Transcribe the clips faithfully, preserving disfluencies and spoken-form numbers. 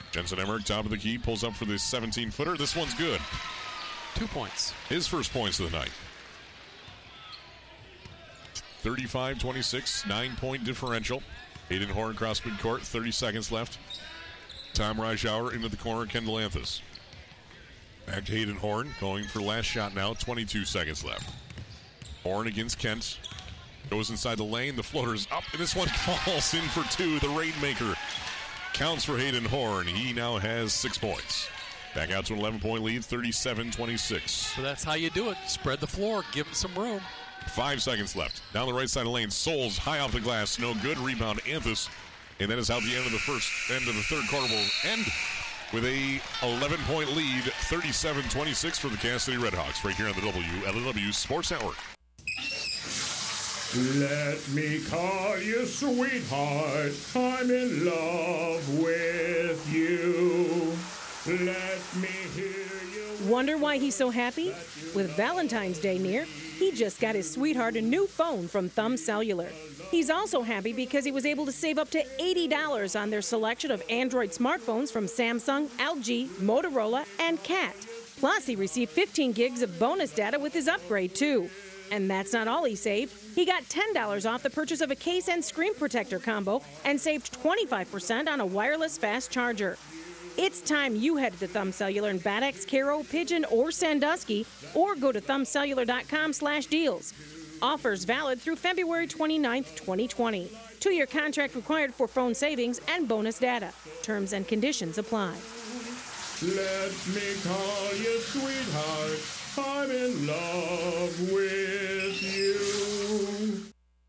Jensen Emmerich, top of the key, pulls up for the seventeen-footer. This one's good. Two points. His first points of the night. thirty-five twenty-six, nine-point differential. Hayden Horn across midcourt, thirty seconds left. Tom Reischauer into the corner, Kendall Anthus. Back to Hayden Horn, going for last shot now, twenty-two seconds left. Horn against Kent. Goes inside the lane, the floater's up, and this one falls in for two. The Rainmaker counts for Hayden Horn. He now has six points. Back out to an eleven-point lead, thirty-seven twenty-six. So that's how you do it. Spread the floor, give him some room. Five seconds left. Down the right side of the lane, Souls high off the glass, no good. Rebound, Anthus. And that is how the end of the first end of the third quarter will end with a eleven-point lead, thirty-seven twenty-six for the Cass City Redhawks, right here on the W L W W Sports Network. Let me call you sweetheart, I'm in love with you. Let me hear you. Wonder why he's so happy? With Valentine's Day near, he just got his sweetheart a new phone from Thumb Cellular. He's also happy because he was able to save up to eighty dollars on their selection of Android smartphones from Samsung, L G, Motorola, and Cat. Plus, he received fifteen gigs of bonus data with his upgrade, too. And that's not all he saved. He got ten dollars off the purchase of a case and screen protector combo and saved twenty-five percent on a wireless fast charger. It's time you headed to Thumb Cellular in Bad Axe, Caro, Pigeon, or Sandusky, or go to thumbcellular.com slash deals. Offers valid through February twenty-ninth, twenty twenty. Two-year contract required for phone savings and bonus data. Terms and conditions apply. Let me call you sweetheart, I'm in love with you.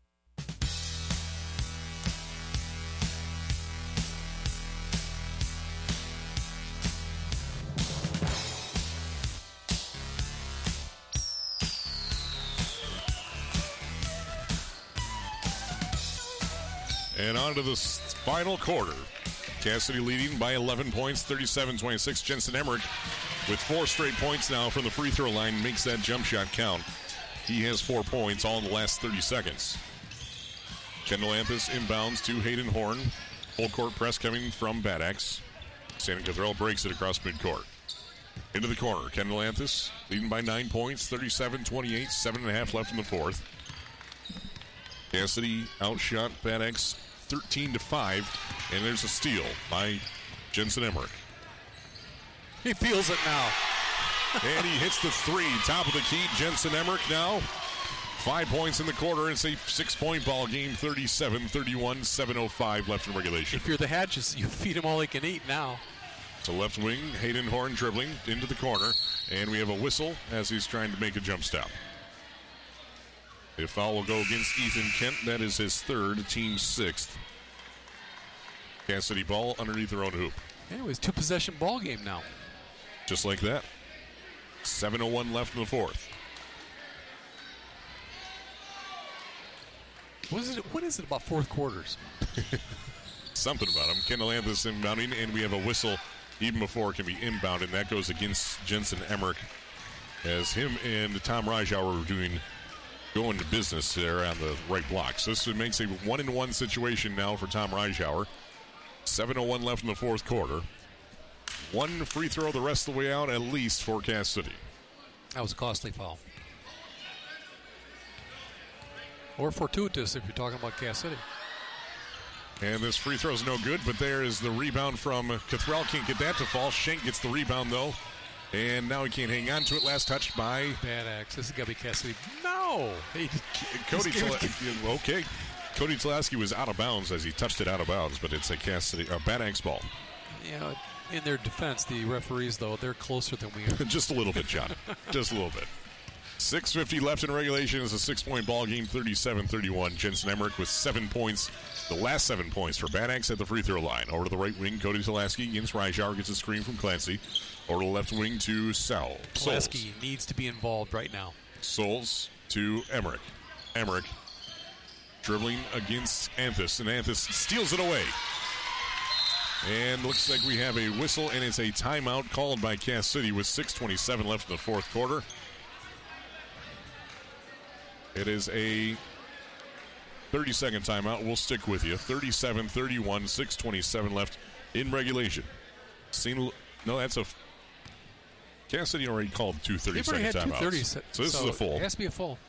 And on to the final quarter. Cass City leading by eleven points, thirty-seven twenty-six. Jensen Emmerich with four straight points now from the free throw line makes that jump shot count. He has four points all in the last thirty seconds. Kendall Anthus inbounds to Hayden Horn. Full court press coming from Bad Axe. Santa Cothrell breaks it across midcourt. Into the corner, Kendall Anthus leading by nine points, thirty-seven twenty-eight, seven and a half left in the fourth. Cass City outshot Bad Axe thirteen to five, and there's a steal by Jensen Emmerich. He feels it now. And he hits the three, top of the key. Jensen Emmerich now five points in the quarter. It's a six-point ball game, thirty-seven thirty-one, seven oh five left in regulation. If you're the Hatches, you feed him all he can eat now. To left wing, Hayden Horn dribbling into the corner, and we have a whistle as he's trying to make a jump stop. The foul will go against Ethan Kent. That is his third, team sixth. Cass City ball underneath their own hoop. Anyways, two-possession ball game now. Just like that. seven oh one left in the fourth. What is it, what is it about fourth quarters? Something about him. Kendall Anthus inbounding, and we have a whistle even before it can be inbounded, and that goes against Jensen Emmerich as him and Tom Reischauer were doing going to business there on the right block. So this makes a one-and-one situation now for Tom Reischauer. seven oh one left in the fourth quarter. One free throw the rest of the way out, at least, for Cass City. That was a costly foul. Or fortuitous if you're talking about Cass City. And this free throw is no good, but there is the rebound from Cothrell. Can't get that to fall. Schenk gets the rebound, though. And now he can't hang on to it. Last touch by Bad Axe. This is going to be Cass City. No! He, Cody Tla- Okay. Cody Tlaski was out of bounds as he touched it out of bounds, but it's a Cass City, a Bad Axe ball. You know, in their defense, the referees, though, they're closer than we are. Just a little bit, John. Just a little bit. six fifty left in regulation. It's a six-point ball game, thirty-seven thirty-one. Jensen Emmerich with seven points. The last seven points for Bad Axe at the free throw line. Over to the right wing, Cody Tlaski against Reischauer. Gets a screen from Clancy. Over to the left wing to Sal. Tlaski needs to be involved right now. Souls to Emmerich. Emmerich dribbling against Anthus, and Anthus steals it away. And looks like we have a whistle, and it's a timeout called by Cass City with six twenty-seven left in the fourth quarter. It is a thirty-second timeout. We'll stick with you. thirty-seven thirty-one, six twenty-seven left in regulation. Seen, no, that's a. Kansas City already called two thirty-second They've already had two thirty. timeouts. So this so is a full. It has to be a full.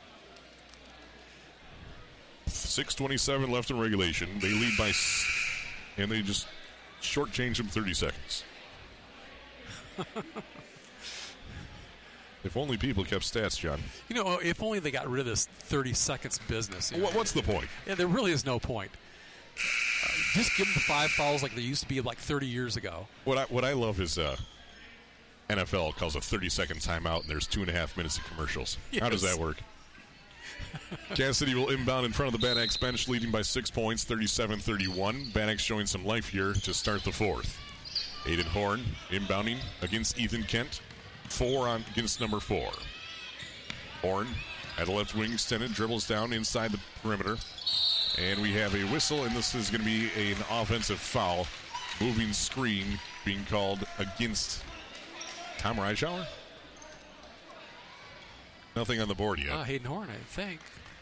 six twenty-seven left in regulation. They lead by, and they just shortchange them thirty seconds. If only people kept stats, John. You know, if only they got rid of this thirty seconds business. You know? What, what's the point? Yeah, there really is no point. Uh, just give them the five fouls like they used to be like thirty years ago. What I what I love is uh, N F L calls a thirty-second timeout, and there's two and a half minutes of commercials. Yes. How does that work? Kansas City will inbound in front of the Bad Axe bench, leading by six points, thirty-seven thirty-one. Bad Axe showing some life here to start the fourth. Aiden Horn inbounding against Ethan Kent. Four on against number four. Horn at the left wing extended, dribbles down inside the perimeter. And we have a whistle, and this is going to be an offensive foul. Moving screen being called against Tom Reischauer. Nothing on the board yet. Uh, Hayden Horn, I think.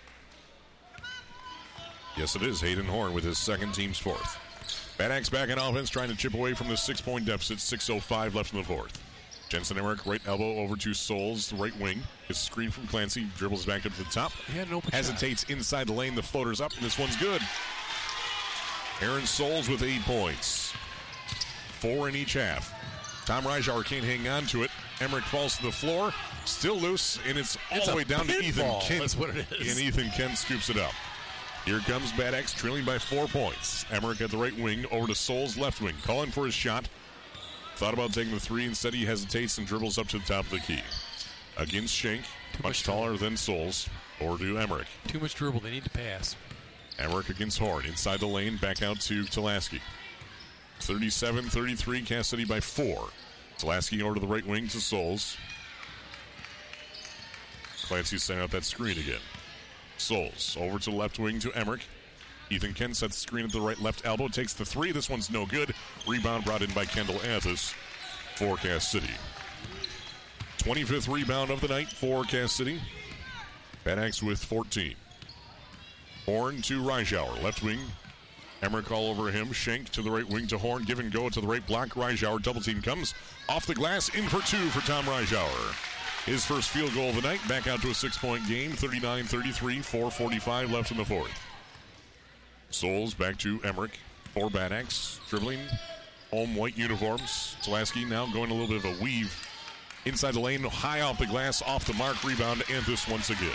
Yes, it is. Hayden Horn with his second, team's fourth. Bad Axe back in offense, trying to chip away from the six-point deficit. six oh five left in the fourth. Jensen Emmerich, right elbow over to Souls, the right wing. His screen from Clancy, dribbles back up to the top. He had an open Hesitates shot. inside the lane. The floater's up, and this one's good. Aaron Souls with eight points. Four in each half. Tom Reischauer can't hang on to it. Emmerich falls to the floor. Still loose, and it's all It's the a way down to Ethan pinball. Kent. That's what it is. And Ethan Kent scoops it up. Here comes Bad Axe, trailing by four points. Emmerich at the right wing, over to Souls, left wing. Calling for his shot. Thought about taking the three. Instead, he hesitates and dribbles up to the top of the key. Against Schenk, much, much taller than Souls. Over to Emmerich. Too much dribble. They need to pass. Emmerich against Horn. Inside the lane, back out to Tulaski. thirty-seven thirty-three, Kansas City by four. Tulaski over to the right wing to Souls. Clancy sending out that screen again. Souls over to the left wing to Emmerich. Ethan Kent sets the screen at the right left elbow, takes the three. This one's no good. Rebound brought in by Kendall Athos for Kansas City. twenty-fifth rebound of the night for Kansas City. Bad Axe with fourteen. Horn to Reischauer, left wing. Emmerich all over him. Schenk to the right wing to Horn. Give and go to the right block. Reischauer double team comes off the glass. In for two for Tom Reischauer. His first field goal of the night. Back out to a six-point game. thirty-nine thirty-three. four forty-five left in the fourth. Souls back to Emmerich for Bad Axe. Dribbling. Home white uniforms. Tulaski now going a little bit of a weave. Inside the lane. High off the glass. Off the mark. Rebound. And this once again.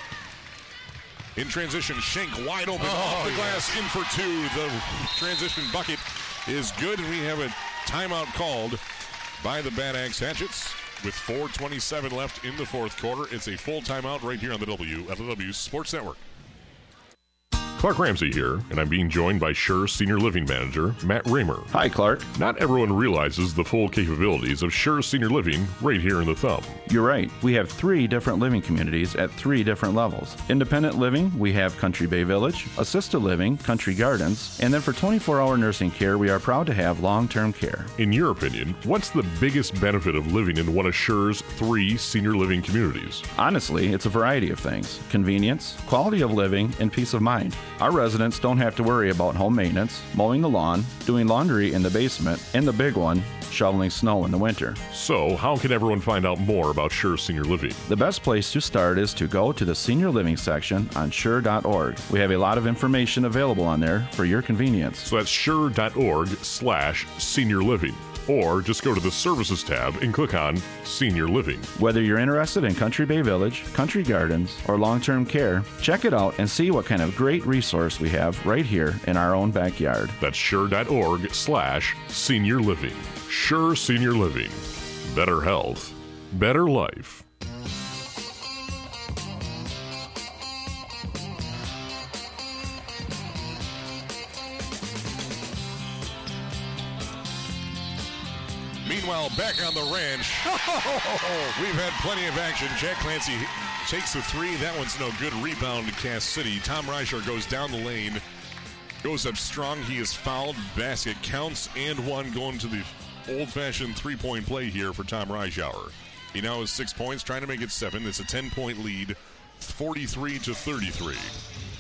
In transition, Schenk wide open oh, off the yes. glass, in for two. The transition bucket is good, and we have a timeout called by the Bad Axe Hatchets with four twenty-seven left in the fourth quarter. It's a full timeout right here on the W F L W Sports Network. Clark Ramsey here, and I'm being joined by Sure Senior Living Manager Matt Raymer. Hi, Clark. Not everyone realizes the full capabilities of Sure Senior Living right here in the Thumb. You're right. We have three different living communities at three different levels. Independent living, we have Country Bay Village. Assisted living, Country Gardens. And then for twenty-four hour nursing care, we are proud to have long-term care. In your opinion, what's the biggest benefit of living in one of Sure's three senior living communities? Honestly, it's a variety of things. Convenience, quality of living, and peace of mind. Our residents don't have to worry about home maintenance, mowing the lawn, doing laundry in the basement, and the big one, shoveling snow in the winter. So, how can everyone find out more about Sure Senior Living? The best place to start is to go to the Senior Living section on sure dot org. We have a lot of information available on there for your convenience. So that's sure.org slash senior living. Or just go to the Services tab and click on Senior Living. Whether you're interested in Country Bay Village, Country Gardens, or long-term care, check it out and see what kind of great resource we have right here in our own backyard. That's sure.org slash senior living. Sure Senior Living. Better health. Better life. Meanwhile, back on the ranch, we've had plenty of action. Jack Clancy takes the three. That one's no good. Rebound to Cass City. Tom Reischauer goes down the lane, goes up strong. He is fouled. Basket counts and one going to the old-fashioned three-point play here for Tom Reischauer. He now has six points, trying to make it seven. It's a ten-point lead, forty-three to thirty-three.